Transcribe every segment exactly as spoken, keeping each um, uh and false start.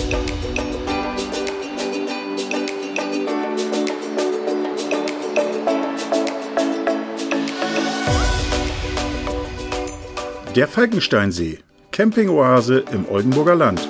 Der Falkensteinsee, Campingoase im Oldenburger Land.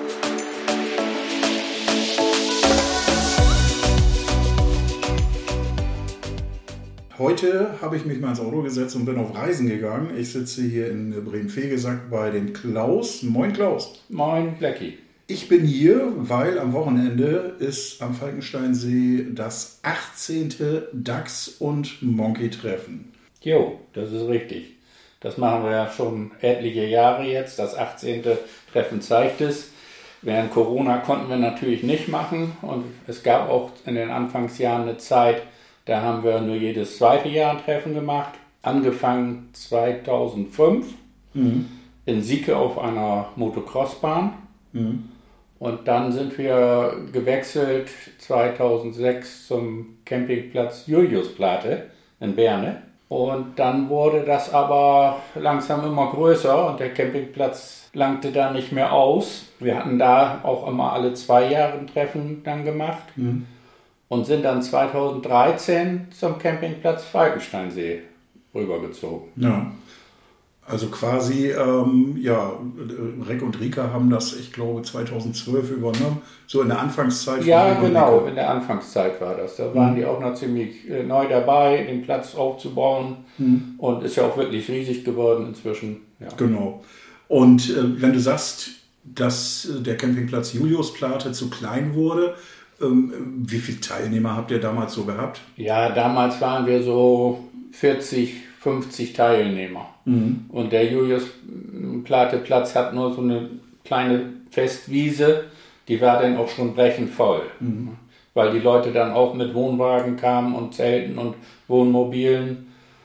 Heute habe ich mich mal ins Auto gesetzt und bin auf Reisen gegangen. Ich sitze hier in Bremen-Vegesack bei dem Klaus. Moin Klaus. Moin Blackie. Ich bin hier, weil am Wochenende ist am Falkensteinsee das achtzehnte Dachs- und Monkey-Treffen. Jo, das ist richtig. Das machen wir ja schon etliche Jahre jetzt. Das achtzehnte Treffen zeigt es. Während Corona konnten wir natürlich nicht machen. Und es gab auch in den Anfangsjahren eine Zeit, da haben wir nur jedes zweite Jahr ein Treffen gemacht. Angefangen zweitausendfünf mhm. in Sieke auf einer Motocrossbahn. Mhm. Und dann sind wir gewechselt zweitausendsechs zum Campingplatz Juliusplate in Berne. Und dann wurde das aber langsam immer größer und der Campingplatz langte da nicht mehr aus. Wir hatten da auch immer alle zwei Jahre ein Treffen dann gemacht mhm. und sind dann zweitausenddreizehn zum Campingplatz Falkensteinsee rübergezogen. Ja. Also quasi, ähm, ja, Rek und Rika haben das, ich glaube, zweitausendzwölf übernommen, so in der Anfangszeit. Ja, genau, in der Anfangszeit war das. Da waren mhm. die auch noch ziemlich äh, neu dabei, den Platz aufzubauen mhm. und ist ja auch wirklich riesig geworden inzwischen. Ja. Genau. Und äh, wenn du sagst, dass äh, der Campingplatz Juliusplate zu klein wurde, ähm, wie viele Teilnehmer habt ihr damals so gehabt? Ja, damals waren wir so vierzig, fünfzig Teilnehmer. Mhm. Und der Julius-Plate-Platz hat nur so eine kleine Festwiese, die war dann auch schon brechend voll. Mhm. Weil die Leute dann auch mit Wohnwagen kamen und Zelten und Wohnmobilen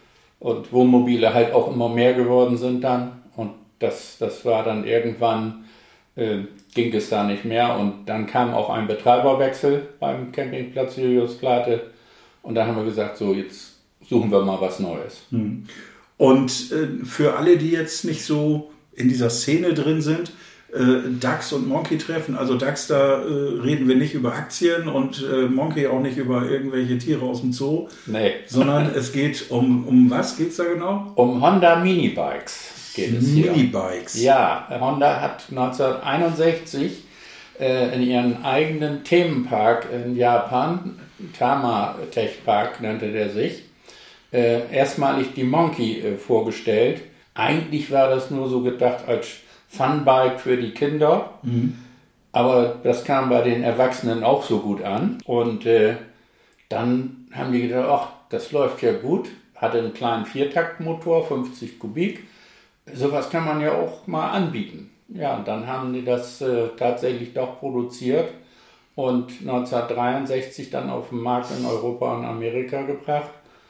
und Wohnmobile halt auch immer mehr geworden sind dann. Und das, das war dann irgendwann, äh, ging es da nicht mehr. Und dann kam auch ein Betreiberwechsel beim Campingplatz Julius-Plate. Und da haben wir gesagt, so jetzt suchen wir mal was Neues. Mhm. Und äh, für alle, die jetzt nicht so in dieser Szene drin sind, äh, Dachs und Monkey treffen, also Dachs, da äh, reden wir nicht über Aktien und äh, Monkey auch nicht über irgendwelche Tiere aus dem Zoo, nee. sondern es geht um, um was geht's da genau? Um Honda Minibikes geht es hier. Minibikes? Ja, Honda hat neunzehnhunderteinundsechzig äh, in ihren eigenen Themenpark in Japan, Tama Tech Park nannte der sich, Äh, erstmalig die Monkey äh, vorgestellt. Eigentlich war das nur so gedacht als Funbike für die Kinder, mhm. aber das kam bei den Erwachsenen auch so gut an. Und äh, dann haben die gedacht, ach, das läuft ja gut. Hatte einen kleinen Viertaktmotor, fünfzig Kubik. Sowas kann man ja auch mal anbieten. Ja, und dann haben die das äh, tatsächlich doch produziert und neunzehnhundertdreiundsechzig dann auf den Markt in Europa und Amerika gebracht.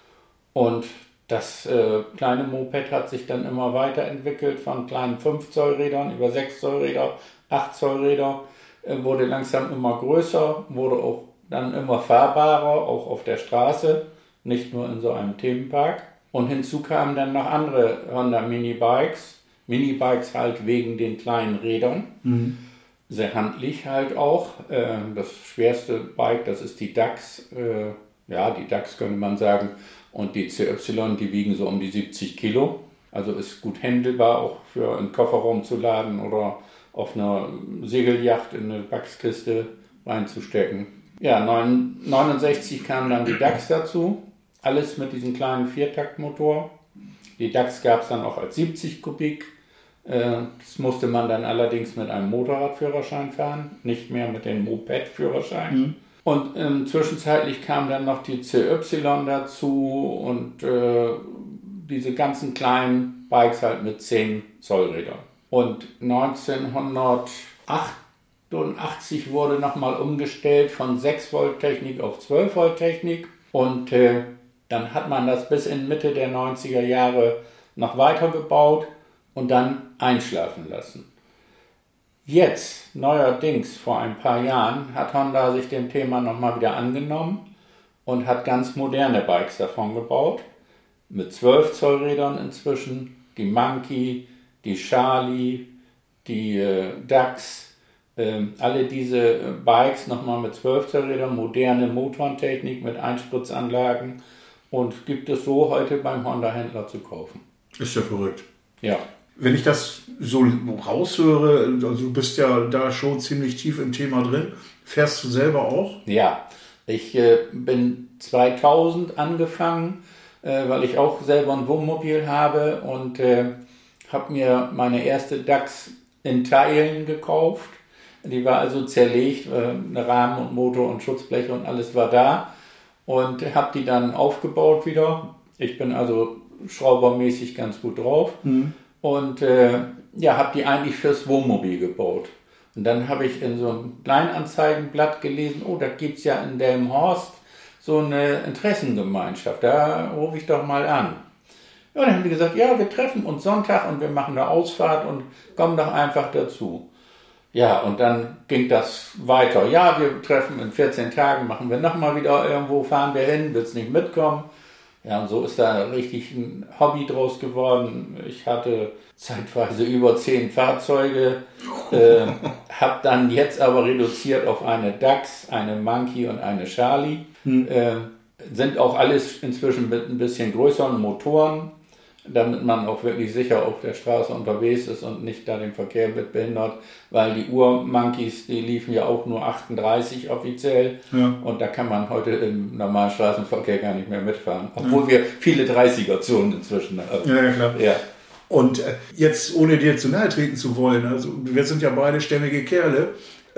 Und das äh, kleine Moped hat sich dann immer weiterentwickelt, von kleinen fünf Zoll Rädern über sechs Zoll Räder, acht Zoll Räder, äh, wurde langsam immer größer, wurde auch dann immer fahrbarer, auch auf der Straße, nicht nur in so einem Themenpark. Und hinzu kamen dann noch andere Honda Minibikes, Minibikes halt wegen den kleinen Rädern, mhm. sehr handlich halt auch. Äh, das schwerste Bike, das ist die Dachs, äh, ja, die Dachs könnte man sagen. Und die C Y, die wiegen so um die siebzig Kilo. Also ist gut händelbar, auch für einen Kofferraum zu laden oder auf einer Segelyacht in eine Wachskiste reinzustecken. Ja, neunundsechzig kam dann die Dachs dazu. Alles mit diesem kleinen Viertaktmotor. Die Dachs gab es dann auch als siebzig Kubik. Das musste man dann allerdings mit einem Motorradführerschein fahren, nicht mehr mit dem Moped-Führerschein. Mhm. Und ähm, zwischenzeitlich kam dann noch die C Y dazu und äh, diese ganzen kleinen Bikes halt mit zehn Zoll Rädern. Und neunzehnhundertachtundachtzig wurde nochmal umgestellt von sechs Volt Technik auf zwölf Volt Technik. Und äh, dann hat man das bis in Mitte der neunziger Jahre noch weitergebaut und dann einschlafen lassen. Jetzt, neuerdings, vor ein paar Jahren, hat Honda sich dem Thema nochmal wieder angenommen und hat ganz moderne Bikes davon gebaut. Mit zwölf Zoll Rädern inzwischen, die Monkey, die Charlie, die äh, Dachs, Ähm, alle diese Bikes nochmal mit zwölf-Rädern, moderne Motorentechnik mit Einspritzanlagen und gibt es so heute beim Honda-Händler zu kaufen. Ist ja verrückt. Ja. Wenn ich das so raushöre, also du bist ja da schon ziemlich tief im Thema drin, fährst du selber auch? Ja, ich äh, bin zweitausend angefangen, äh, weil ich auch selber ein Wohnmobil habe und äh, habe mir meine erste DAX in Teilen gekauft. Die war also zerlegt, äh, Rahmen und Motor und Schutzbleche und alles war da und habe die dann aufgebaut wieder. Ich bin also schraubermäßig ganz gut drauf mhm. und äh, ja, habe die eigentlich fürs Wohnmobil gebaut. Und dann habe ich in so einem Kleinanzeigenblatt gelesen, oh, da gibt es ja in Delmenhorst so eine Interessengemeinschaft, da rufe ich doch mal an. Ja, dann haben die gesagt, ja, wir treffen uns Sonntag und wir machen eine Ausfahrt und kommen doch einfach dazu. Ja, und dann ging das weiter. Ja, wir treffen in vierzehn Tagen, machen wir nochmal wieder irgendwo, fahren wir hin, willst nicht mitkommen? Ja, und so ist da richtig ein Hobby draus geworden. Ich hatte zeitweise über zehn Fahrzeuge, äh, habe dann jetzt aber reduziert auf eine DAX, eine Monkey und eine Charlie. Hm. Äh, sind auch alles inzwischen mit ein bisschen größeren Motoren, damit man auch wirklich sicher auf der Straße unterwegs ist und nicht da den Verkehr mit behindert, weil die Ur-Monkeys, die liefen ja auch nur achtunddreißig offiziell ja. Und da kann man heute im normalen Straßenverkehr gar nicht mehr mitfahren, obwohl ja. wir viele dreißiger-Zonen inzwischen haben. Ja, ja, klar. Ja. Und jetzt, ohne dir zu nahe treten zu wollen, also wir sind ja beide stämmige Kerle,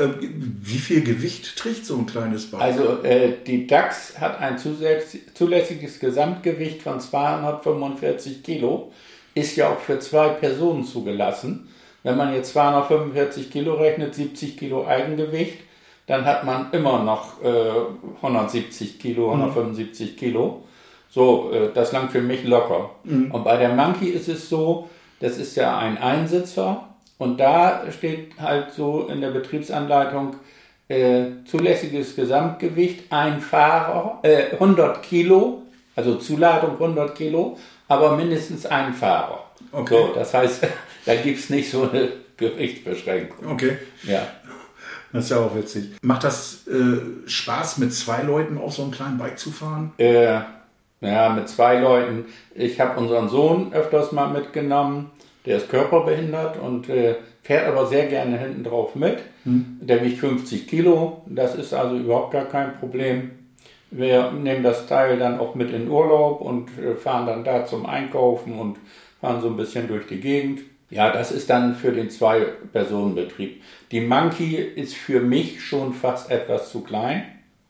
wie viel Gewicht trägt so ein kleines Bike? Also äh, die DAX hat ein zulässiges Gesamtgewicht von zweihundertfünfundvierzig Kilo, ist ja auch für zwei Personen zugelassen. Wenn man jetzt zweihundertfünfundvierzig Kilo rechnet, siebzig Kilo Eigengewicht, dann hat man immer noch äh, hundertsiebzig Kilo, hundertfünfundsiebzig Kilo. So, äh, das langt für mich locker. Mhm. Und bei der Monkey ist es so, das ist ja ein Einsitzer. Und da steht halt so in der Betriebsanleitung äh, zulässiges Gesamtgewicht, ein Fahrer, äh, hundert Kilo, also Zuladung hundert Kilo, aber mindestens ein Fahrer. Okay. So, das heißt, da gibt es nicht so eine Gewichtsbeschränkung. Okay. Ja. Das ist ja auch witzig. Macht das äh, Spaß, mit zwei Leuten auf so einem kleinen Bike zu fahren? Äh, ja, mit zwei Leuten. Ich habe unseren Sohn öfters mal mitgenommen. Der ist körperbehindert und äh, fährt aber sehr gerne hinten drauf mit. Hm. Der wiegt fünfzig Kilo, das ist also überhaupt gar kein Problem. Wir nehmen das Teil dann auch mit in Urlaub und äh, fahren dann da zum Einkaufen und fahren so ein bisschen durch die Gegend. Ja, das ist dann für den Zwei-Personen-Betrieb. Die Monkey ist für mich schon fast etwas zu klein.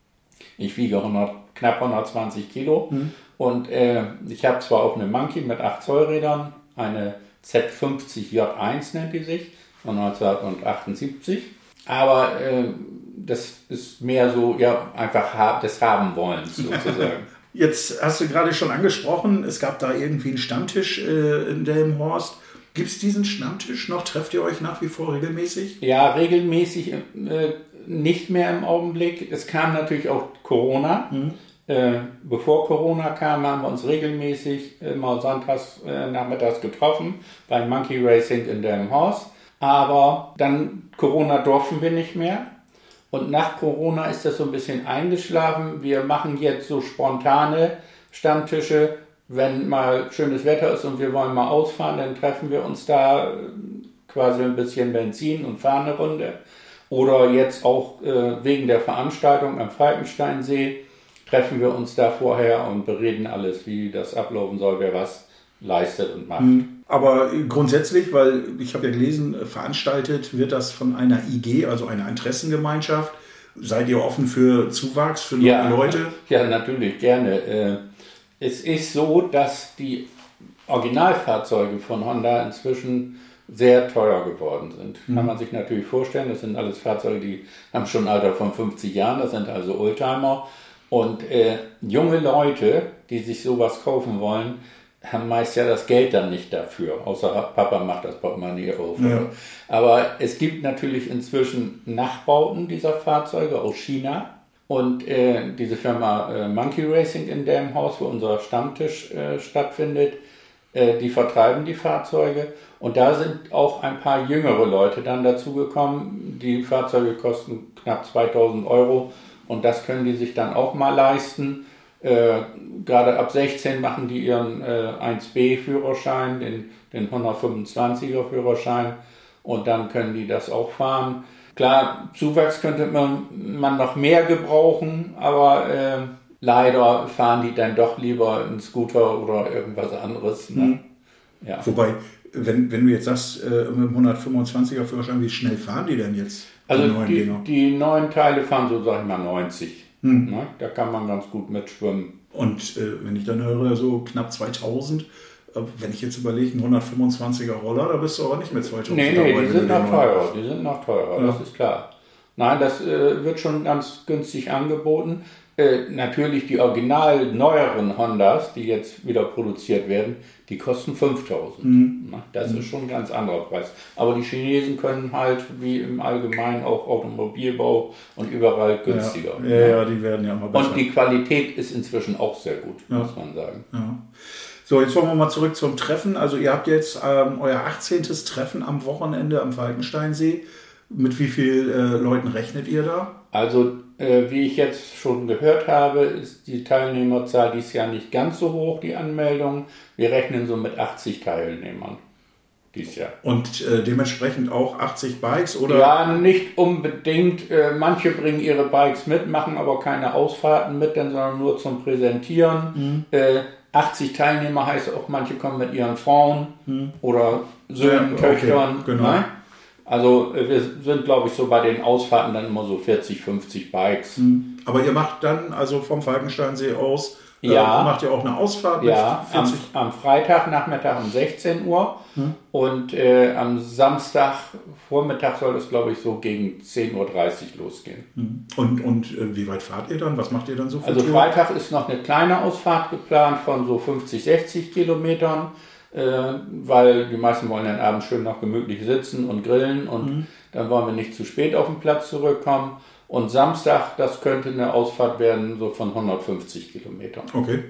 Ich wiege hundert, knapp hundertzwanzig Kilo hm. und äh, ich habe zwar auch eine Monkey mit acht Zoll Rädern, eine Z fünfzig J eins nennt die sich, von neunzehnhundertachtundsiebzig. Aber äh, das ist mehr so, ja, einfach ha- des Haben-Wollens sozusagen. Jetzt hast du gerade schon angesprochen, es gab da irgendwie einen Stammtisch äh, in Delmenhorst. Gibt es diesen Stammtisch noch? Trefft ihr euch nach wie vor regelmäßig? Ja, regelmäßig äh, nicht mehr im Augenblick. Es kam natürlich auch Corona. Mhm. Äh, bevor Corona kam, haben wir uns regelmäßig immer sonntags äh, nachmittags getroffen beim Monkey Racing in Delmenhorst. Aber dann Corona durften wir nicht mehr. Und nach Corona ist das so ein bisschen eingeschlafen. Wir machen jetzt so spontane Stammtische. Wenn mal schönes Wetter ist und wir wollen mal ausfahren, dann treffen wir uns da quasi ein bisschen Benzin und fahren eine Runde. Oder jetzt auch äh, wegen der Veranstaltung am Falkensteinsee treffen wir uns da vorher und bereden alles, wie das ablaufen soll, wer was leistet und macht. Aber grundsätzlich, weil ich habe ja gelesen, veranstaltet wird das von einer I G, also einer Interessengemeinschaft. Seid ihr offen für Zuwachs, für neue ja, Leute? Ja, natürlich, gerne. Es ist so, dass die Originalfahrzeuge von Honda inzwischen sehr teuer geworden sind. Mhm. Kann man sich natürlich vorstellen, das sind alles Fahrzeuge, die haben schon ein Alter von fünfzig Jahren, das sind also Oldtimer. Und äh, junge Leute, die sich sowas kaufen wollen, haben meist ja das Geld dann nicht dafür, außer Papa macht das Portemonnaie auf. Ja. Aber es gibt natürlich inzwischen Nachbauten dieser Fahrzeuge aus China. Und äh, diese Firma äh, Monkey Racing in Delmenhorst, wo unser Stammtisch äh, stattfindet, äh, die vertreiben die Fahrzeuge. Und da sind auch ein paar jüngere Leute dann dazugekommen. Die Fahrzeuge kosten knapp zweitausend Euro und das können die sich dann auch mal leisten. Äh, gerade ab sechzehn machen die ihren äh, eins B Führerschein, den, den hundertfünfundzwanziger Führerschein und dann können die das auch fahren. Klar, Zuwachs könnte man, man noch mehr gebrauchen, aber äh, leider fahren die dann doch lieber einen Scooter oder irgendwas anderes. Ne? Mhm. Ja. Wobei, wenn, wenn du jetzt sagst, äh, mit dem hundertfünfundzwanziger Führerschein, wie schnell fahren die denn jetzt? Also die neuen die, Dinger? die neuen Teile fahren so, sag ich mal, neunzig. Hm. Ne? Da kann man ganz gut mitschwimmen. Und äh, wenn ich dann höre, so knapp zweitausend, äh, wenn ich jetzt überlege, ein hundertfünfundzwanziger Roller, da bist du aber nicht mit zweitausend Nee, dabei. nee, die sind noch teurer, die sind noch teurer, Ja. das ist klar. Nein, das äh, wird schon ganz günstig angeboten. Äh, natürlich die original neueren Hondas, die jetzt wieder produziert werden, die kosten fünftausend. Mhm. Das ist schon ein ganz anderer Preis. Aber die Chinesen können halt wie im Allgemeinen auch Automobilbau und überall günstiger. Ja, ja, ja, die werden ja immer besser. Und die Qualität ist inzwischen auch sehr gut, Ja. muss man sagen. Ja. So, jetzt wollen wir mal zurück zum Treffen. Also ihr habt jetzt ähm, euer achtzehntes Treffen am Wochenende am Falkensteinsee. Mit wie vielen äh, Leuten rechnet ihr da? Also, äh, wie ich jetzt schon gehört habe, ist die Teilnehmerzahl dieses Jahr nicht ganz so hoch, die Anmeldung. Wir rechnen so mit achtzig Teilnehmern dieses Jahr. Und äh, dementsprechend auch achtzig Bikes, oder? Ja, nicht unbedingt. Äh, manche bringen ihre Bikes mit, machen aber keine Ausfahrten mit, sondern nur zum Präsentieren. Mhm. Äh, achtzig Teilnehmer heißt auch, manche kommen mit ihren Frauen mhm. oder Söhnen, ja, okay, Töchtern. Genau. Ne? Also wir sind, glaube ich, so bei den Ausfahrten dann immer so vierzig, fünfzig Bikes. Aber ihr macht dann, also vom Falkensteinsee aus, ja, äh, macht ihr auch eine Ausfahrt ja, mit vierzig? Am, am Freitagnachmittag um sechzehn Uhr hm. und äh, am Samstagvormittag soll es, glaube ich, so gegen zehn Uhr dreißig losgehen. Hm. Und, und äh, wie weit fahrt ihr dann? Was macht ihr dann so für Also Touren? Freitag ist noch eine kleine Ausfahrt geplant von so fünfzig, sechzig Kilometern. Äh, weil die meisten wollen dann abends schön noch gemütlich sitzen und grillen und mhm. dann wollen wir nicht zu spät auf den Platz zurückkommen. Und Samstag, das könnte eine Ausfahrt werden, so von hundertfünfzig Kilometern. Okay.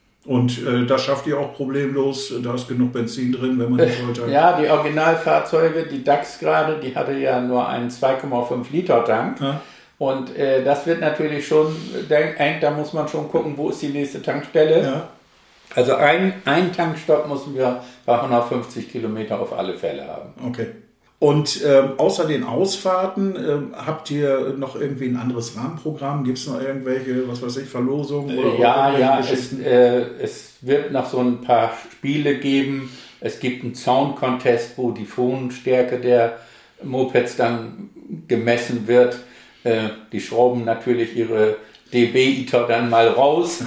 Und äh, das schafft ihr auch problemlos, da ist genug Benzin drin, wenn man nicht wollte. Ja, die Originalfahrzeuge, die DAX gerade, die hatte ja nur einen zwei Komma fünf Liter Tank. Ja. Und äh, das wird natürlich schon eng, da muss man schon gucken, wo ist die nächste Tankstelle. Ja. Also ein, ein Tankstopp müssen wir bei hundertfünfzig Kilometer auf alle Fälle haben. Okay. Und ähm, außer den Ausfahrten, ähm, habt ihr noch irgendwie ein anderes Rahmenprogramm? Gibt es noch irgendwelche, was weiß ich, Verlosungen? Oder ja, ja, es, äh, es wird noch so ein paar Spiele geben. Es gibt einen Sound-Contest, wo die Phonenstärke der Mopeds dann gemessen wird. Äh, die schrauben natürlich ihre dB-Iter dann mal raus,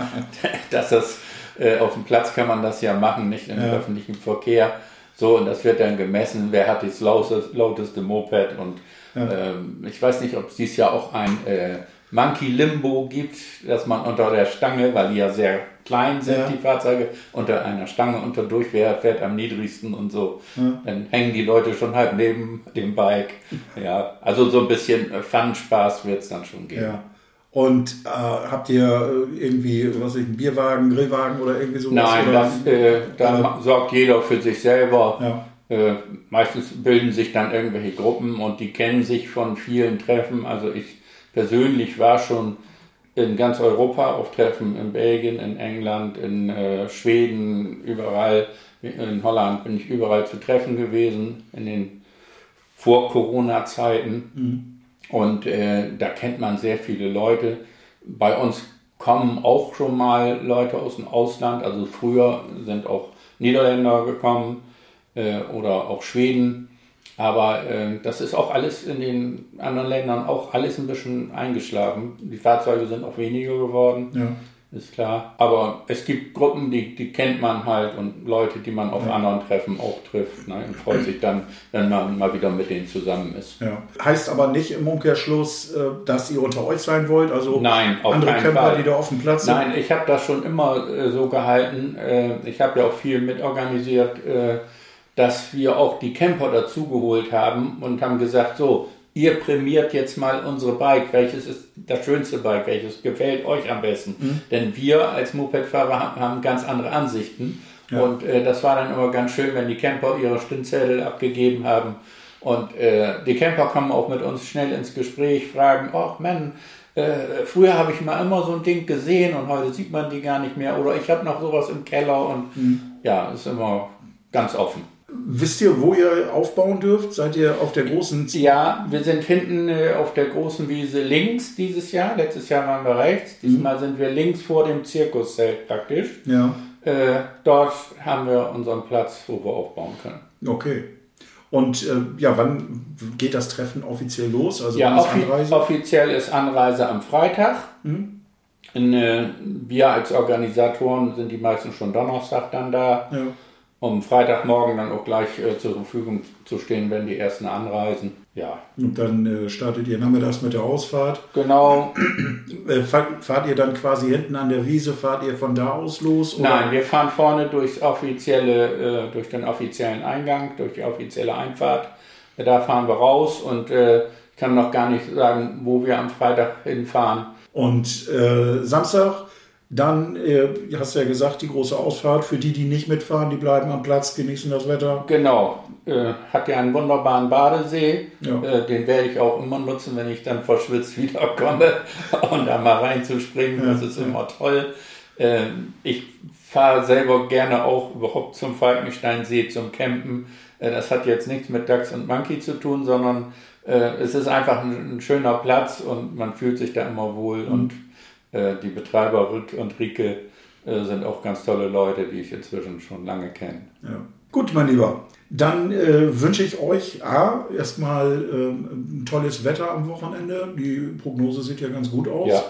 dass das Äh, auf dem Platz kann man das ja machen, nicht im ja. öffentlichen Verkehr. So, und das wird dann gemessen, wer hat das lauteste, lauteste Moped. Und ja. ähm, ich weiß nicht, ob es dieses Jahr auch ein äh, Monkey Limbo gibt, dass man unter der Stange, weil die ja sehr klein sind, ja. die Fahrzeuge, unter einer Stange unter durch, wer fährt am niedrigsten und so. Ja. Dann hängen die Leute schon halb neben dem Bike. Ja, also so ein bisschen Fun-Spaß wird es dann schon geben. Ja. Und äh, habt ihr irgendwie, was weiß ich, einen Bierwagen, Grillwagen oder irgendwie sowas? Nein, oder? Das, äh, da äh, sorgt jeder für sich selber. Ja. Äh, meistens bilden sich dann irgendwelche Gruppen und die kennen sich von vielen Treffen. Also ich persönlich war schon in ganz Europa auf Treffen, in Belgien, in England, in äh, Schweden, überall. In Holland bin ich überall zu Treffen gewesen, in den Vor-Corona-Zeiten. Mhm. Und äh, da kennt man sehr viele Leute. Bei uns kommen auch schon mal Leute aus dem Ausland. Also früher sind auch Niederländer gekommen äh, oder auch Schweden. Aber äh, das ist auch alles in den anderen Ländern auch alles ein bisschen eingeschlafen. Die Fahrzeuge sind auch weniger geworden. Ja. Ist klar. Aber es gibt Gruppen, die, die kennt man halt und Leute, die man auf ja. anderen Treffen auch trifft. Ne, und freut sich dann, wenn man mal wieder mit denen zusammen ist. Ja. Heißt aber nicht im Umkehrschluss, dass ihr unter euch sein wollt? Also Nein, auf andere keinen Camper, Fall. die da auf dem Platz sind? Nein, ich habe das schon immer äh, so gehalten. Äh, ich habe ja auch viel mitorganisiert, äh, dass wir auch die Camper dazugeholt haben und haben gesagt, so, ihr prämiert jetzt mal unsere Bike, welches ist das schönste Bike, welches gefällt euch am besten. Mhm. Denn wir als Mopedfahrer haben ganz andere Ansichten Ja. Und äh, das war dann immer ganz schön, wenn die Camper ihre Stimmzettel abgegeben haben. Und äh, die Camper kommen auch mit uns schnell ins Gespräch, fragen, ach Mann, äh, früher habe ich mal immer so ein Ding gesehen und heute sieht man die gar nicht mehr. Oder ich habe noch sowas im Keller und mhm. ja, ist immer ganz offen. Wisst ihr, wo ihr aufbauen dürft? Seid ihr auf der großen... Ja, wir sind hinten äh, auf der großen Wiese links dieses Jahr. Letztes Jahr waren wir rechts. Diesmal mhm. sind wir links vor dem Zirkuszelt praktisch. Ja. Äh, dort haben wir unseren Platz, wo wir aufbauen können. Okay. Und äh, ja, wann geht das Treffen offiziell los? Also ja, offi- Anreise? offiziell ist Anreise am Freitag. Mhm. In, äh, wir als Organisatoren sind die meisten schon Donnerstag dann da. Ja. Um Freitagmorgen dann auch gleich äh, zur Verfügung zu stehen, wenn die ersten anreisen. Ja. Und dann äh, startet ihr nachmittags mit der Ausfahrt. Genau. Äh, fahrt, fahrt ihr dann quasi hinten an der Wiese, fahrt ihr von da aus los? Oder? Nein, wir fahren vorne durchs offizielle, äh, durch den offiziellen Eingang, durch die offizielle Einfahrt. Äh, da fahren wir raus und äh, ich kann noch gar nicht sagen, wo wir am Freitag hinfahren. Und äh, Samstag? Dann, äh, hast du ja gesagt, die große Ausfahrt. Für die, die nicht mitfahren, die bleiben am Platz, genießen das Wetter. Genau. Äh, hat ja einen wunderbaren Badesee. Ja. Äh, den werde ich auch immer nutzen, wenn ich dann verschwitzt wiederkomme. Und da mal reinzuspringen, ja, das ist ja. immer toll. Äh, ich fahre selber gerne auch überhaupt zum Falkensteinsee, zum Campen. Äh, das hat jetzt nichts mit Dachs und Monkey zu tun, sondern äh, es ist einfach ein, ein schöner Platz und man fühlt sich da immer wohl. Mhm. Und die Betreiber Rick und Rike äh, sind auch ganz tolle Leute, die ich inzwischen schon lange kenne. Ja. Gut, mein Lieber. Dann äh, wünsche ich euch A, erstmal äh, ein tolles Wetter am Wochenende. Die Prognose sieht ja ganz gut aus. Ja.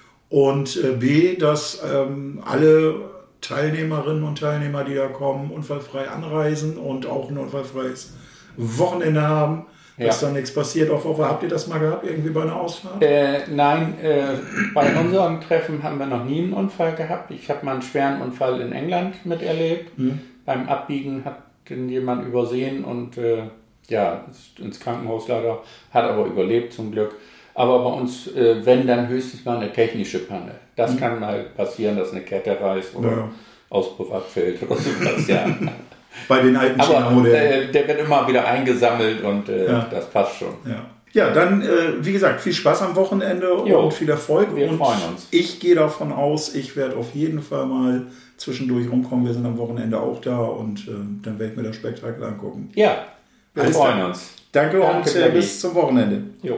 Und äh, B, dass ähm, alle Teilnehmerinnen und Teilnehmer, die da kommen, unfallfrei anreisen und auch ein unfallfreies Wochenende haben. Dass ja. da nichts passiert. Auf Offer, habt ihr das mal gehabt, irgendwie bei einer Ausfahrt? Äh, nein, äh, bei unserem Treffen haben wir noch nie einen Unfall gehabt. Ich habe mal einen schweren Unfall in England miterlebt. Mhm. Beim Abbiegen hat den jemand übersehen und äh, ja, ist ins Krankenhaus leider, hat aber überlebt zum Glück. Aber bei uns, äh, wenn, dann höchstens mal eine technische Panne. Das mhm. kann mal passieren, dass eine Kette reißt oder ja. Auspuff abfällt oder sowas, ja. Bei den alten China-Modellen. Der, der wird immer wieder eingesammelt und äh, ja. das passt schon. Ja, ja dann, äh, wie gesagt, viel Spaß am Wochenende jo. und viel Erfolg. Wir und freuen uns. Ich gehe davon aus, ich werde auf jeden Fall mal zwischendurch rumkommen. Wir sind am Wochenende auch da und äh, dann werde ich mir das Spektakel angucken. Ja, wir Alles freuen dann. uns. Danke, Danke und äh, bis zum Wochenende. Jo.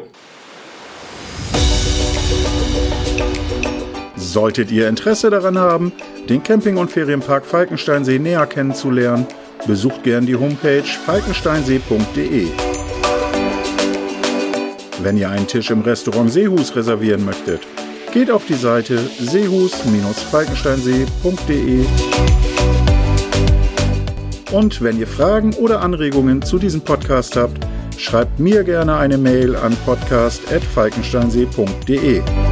Solltet ihr Interesse daran haben, den Camping- und Ferienpark Falkensteinsee näher kennenzulernen, besucht gern die Homepage falkensteinsee punkt de. Wenn ihr einen Tisch im Restaurant Seehus reservieren möchtet, geht auf die Seite seehus falkensteinsee punkt de. Und wenn ihr Fragen oder Anregungen zu diesem Podcast habt, schreibt mir gerne eine Mail an podcast at falkensteinsee punkt de.